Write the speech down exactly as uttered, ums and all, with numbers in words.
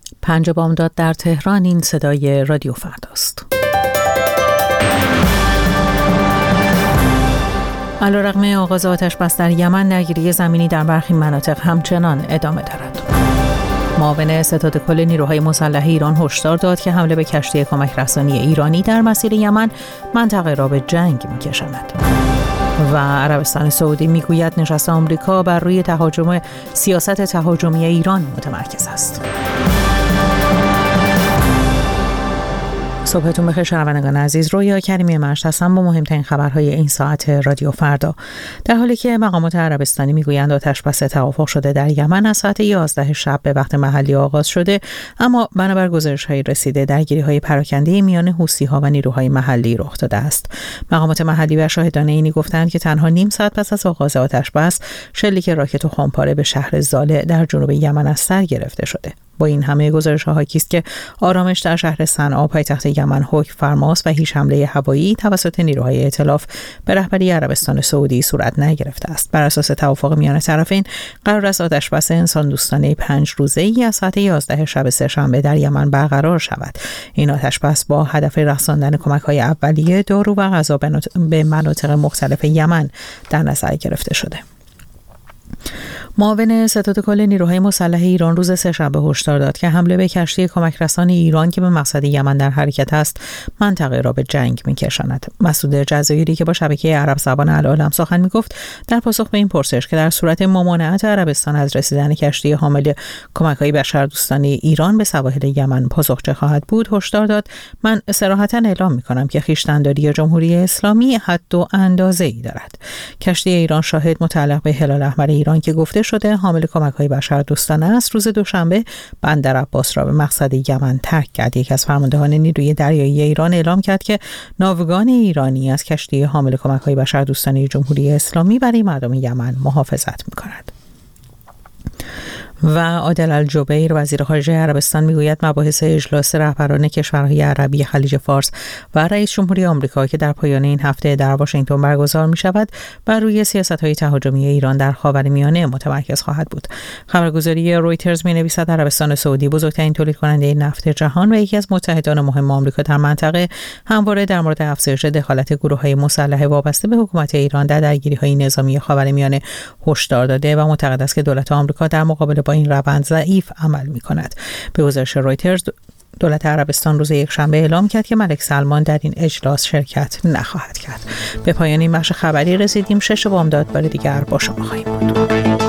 پنج بامداد در تهران. این صدای رادیو فرداست. علیرغم آغاز آتش‌بس در یمن، درگیری زمینی در برخی مناطق همچنان ادامه دارد. معاون ستاد کل نیروهای مسلح ایران هشدار داد که حمله به کشتی کمک رسانی ایرانی در مسیر یمن منطقه را به جنگ می‌کشاند. و عربستان سعودی میگوید نشست آمریکا بر روی تهاجم سیاست تهاجمی ایران متمرکز است. صبحتون بخیر شنوندگان عزیز، رویا کریمی مشت هستم با مهمترین خبرهای این ساعت رادیو فردا. در حالی که مقامات عربستانی میگویند آتش‌بس توافق شده در یمن از ساعت یازده شب به وقت محلی آغاز شده، اما بنابر گزارش‌های رسیده درگیری‌های پراکنده میان حوثی‌ها و نیروهای محلی رخ داده است. مقامات محلی و شاهدان اینی گفتند که تنها نیم ساعت پس از آغاز آتش‌بس شلیک راکت و خمپاره به شهر زاله در جنوب یمن از سر گرفته شده. با این همه گزارش‌ها حاکی است که آرامش در شهر صنعا پایتخت یمن حکم فرماست و هیچ حمله هوایی توسط نیروهای ائتلاف به رهبری عربستان سعودی صورت نگرفته است. بر اساس توافق میان طرفین قرار است آتش‌بس انسان دوستانه پنج روزه‌ای از ساعت یازده شب سه‌شنبه در یمن برقرار شود. این آتش‌بس با هدف رساندن کمک‌های اولیه، دارو و غذا به مناطق مختلف یمن در نظر گرفته شده. معاون ستاد کل نیروهای مسلح ایران روز سه‌شنبه هشدار داد که حمله به کشتی کمک رسانی ایران که به مقصد یمن در حرکت است منطقه را به جنگ می‌کشاند. مسعود جزایری که با شبکه عرب زبان العالم سخن می‌گفت، در پاسخ به این پرسش که در صورت ممانعت عربستان از رسیدن کشتی حامل کمک‌های بشردوستانه ایران به سواحل یمن پاسخچه خواهد بود، هشدار داد: من صراحتاً اعلام می‌کنم که خویشتن‌داری جمهوری اسلامی حد و اندازه‌ای دارد. کشتی ایران شاهد متعلق به هلال احمر ایران که گفته شده حامل کمک‌های بشردوستانه است، روز دوشنبه بندر عباس را به مقصد یمن ترک کرد. یکی از فرماندهان نیروی دریایی ایران اعلام کرد که ناوگان ایرانی از کشتی حامل کمک‌های بشردوستانه جمهوری اسلامی برای مردم یمن محافظت می‌کند. و عادل الجبیر وزیر خارجه عربستان میگوید مباحث اجلاس رهبران کشورهای عربی خلیج فارس و رئیس جمهوری آمریکا که در پایان این هفته در واشنگتن برگزار می شود بر روی سیاست‌های تهاجمی ایران در خاورمیانه متمرکز خواهد بود. خبرگزاری رویترز می نویسد عربستان سعودی، بزرگترین تولید کننده نفت جهان و یکی از متحدان مهم آمریکا در منطقه، همواره در مورد افزایش دخالت گروه‌های مسلح وابسته به حکومت ایران در درگیری‌های نظامی خاورمیانه هشدار داده و معتقد است که دولت آمریکا در مقابل با این روند ضعیف عمل می‌کند. به گزارش رویترز، دولت عربستان روز یکشنبه اعلام کرد که ملک سلمان در این اجلاس شرکت نخواهد کرد. به پایان این بخش خبری رسیدیم. شش بامداد بار دیگر با شما خواهیم بود.